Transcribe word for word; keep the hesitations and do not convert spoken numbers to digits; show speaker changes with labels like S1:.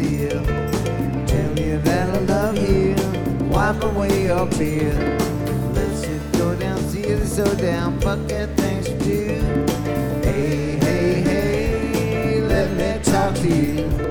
S1: still. Tell you that I love you, wipe away your fear. Let's just go down, see it so down, bucket things to do. Hey, hey, hey, let me talk to you.